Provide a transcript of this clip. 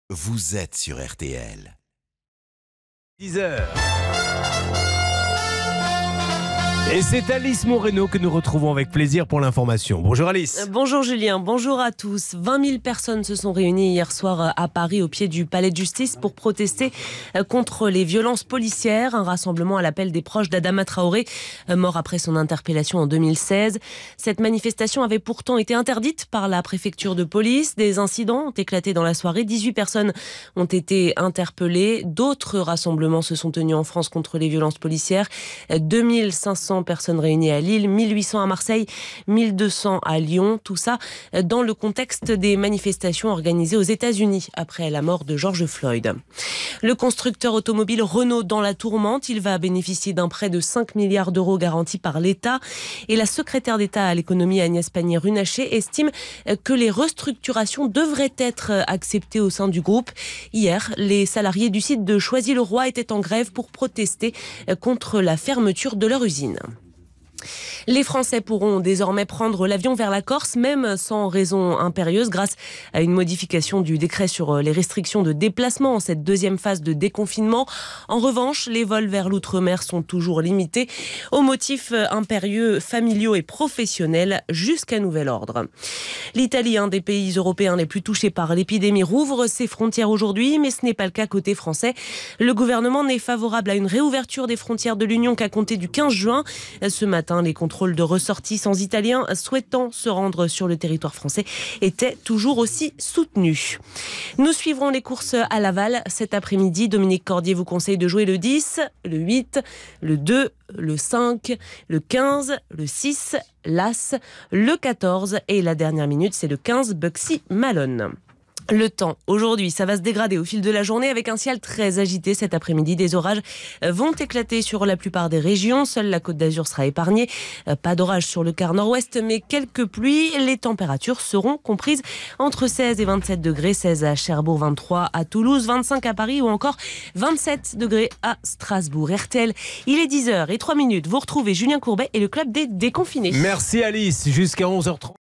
vous êtes sur RTL. 10h. Et c'est Alice Moreno que nous retrouvons avec plaisir pour l'information. Bonjour Alice. Bonjour Julien, bonjour à tous. 20 000 personnes se sont réunies hier soir à Paris au pied du Palais de Justice pour protester contre les violences policières. Un rassemblement à l'appel des proches d'Adama Traoré, mort après son interpellation en 2016. Cette manifestation avait pourtant été interdite par la préfecture de police. Des incidents ont éclaté dans la soirée. 18 personnes ont été interpellées. D'autres rassemblements se sont tenus en France contre les violences policières. 2500 personnes réunies à Lille, 1800 à Marseille, 1200 à Lyon. Tout ça dans le contexte des manifestations organisées aux États-Unis après la mort de George Floyd. Le constructeur automobile Renault dans la tourmente. Il va bénéficier d'un prêt de 5 milliards d'euros garanti par l'État. Et la secrétaire d'État à l'économie Agnès Pannier-Runacher estime que les restructurations devraient être acceptées au sein du groupe. Hier, les salariés du site de Choisy-le-Roi étaient en grève pour protester contre la fermeture de leur usine. Les Français pourront désormais prendre l'avion vers la Corse, même sans raison impérieuse, grâce à une modification du décret sur les restrictions de déplacement en cette deuxième phase de déconfinement. En revanche, les vols vers l'outre-mer sont toujours limités aux motifs impérieux, familiaux et professionnels jusqu'à nouvel ordre. L'Italie, un des pays européens les plus touchés par l'épidémie, rouvre ses frontières aujourd'hui, mais ce n'est pas le cas côté français. Le gouvernement n'est favorable à une réouverture des frontières de l'Union qu'à compter du 15 juin. Ce matin, les contrôles de ressortissants italiens souhaitant se rendre sur le territoire français étaient toujours aussi soutenus. Nous suivrons les courses à Laval cet après-midi. Dominique Cordier vous conseille de jouer le 10, le 8, le 2, le 5, le 15, le 6, l'As, le 14 et la dernière minute, c'est le 15 Buxy Malone. Le temps, aujourd'hui, ça va se dégrader au fil de la journée avec un ciel très agité cet après-midi. Des orages vont éclater sur la plupart des régions. Seule la Côte d'Azur sera épargnée. Pas d'orage sur le quart nord-ouest, mais quelques pluies. Les températures seront comprises entre 16 et 27 degrés. 16 à Cherbourg, 23 à Toulouse, 25 à Paris ou encore 27 degrés à Strasbourg. RTL, il est 10h03. Vous retrouvez Julien Courbet et le club des déconfinés. Merci Alice, jusqu'à 11h30.